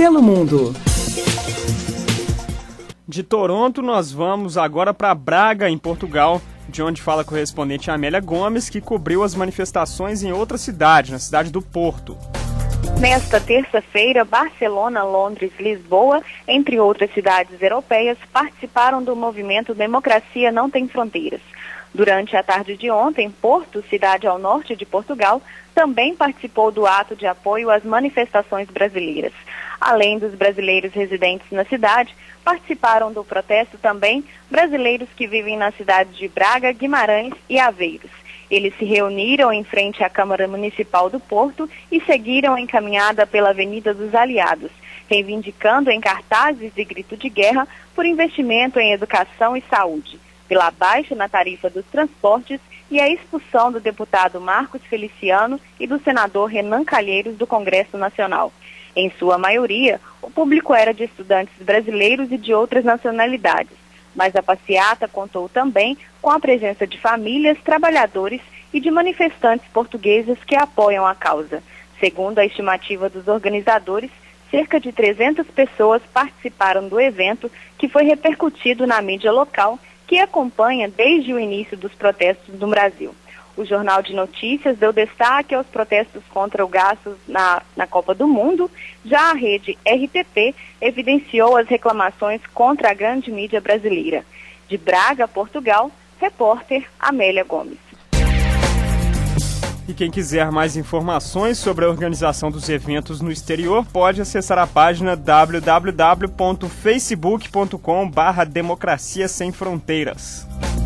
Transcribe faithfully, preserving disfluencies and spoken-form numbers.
pelo mundo. De Toronto, nós vamos agora para Braga, em Portugal, de onde fala a correspondente Amélia Gomes, que cobriu as manifestações em outra cidade, na cidade do Porto. Nesta terça-feira, Barcelona, Londres, Lisboa, entre outras cidades europeias, participaram do movimento Democracia Não Tem Fronteiras. Durante a tarde de ontem, Porto, cidade ao norte de Portugal, também participou do ato de apoio às manifestações brasileiras. Além dos brasileiros residentes na cidade, participaram do protesto também brasileiros que vivem nas cidades de Braga, Guimarães e Aveiros. Eles se reuniram em frente à Câmara Municipal do Porto e seguiram em caminhada pela Avenida dos Aliados, reivindicando em cartazes e grito de guerra por investimento em educação e saúde, pela baixa na tarifa dos transportes e a expulsão do deputado Marcos Feliciano e do senador Renan Calheiros do Congresso Nacional. Em sua maioria, o público era de estudantes brasileiros e de outras nacionalidades, mas a passeata contou também com a presença de famílias, trabalhadores e de manifestantes portugueses que apoiam a causa. Segundo a estimativa dos organizadores, cerca de trezentas pessoas participaram do evento, que foi repercutido na mídia local, que acompanha desde o início dos protestos no Brasil. O Jornal de Notícias deu destaque aos protestos contra o gasto na, na Copa do Mundo. Já a rede R T P evidenciou as reclamações contra a grande mídia brasileira. De Braga, Portugal, repórter Amélia Gomes. E quem quiser mais informações sobre a organização dos eventos no exterior pode acessar a página w w w ponto facebook ponto com barra democracia sem fronteiras.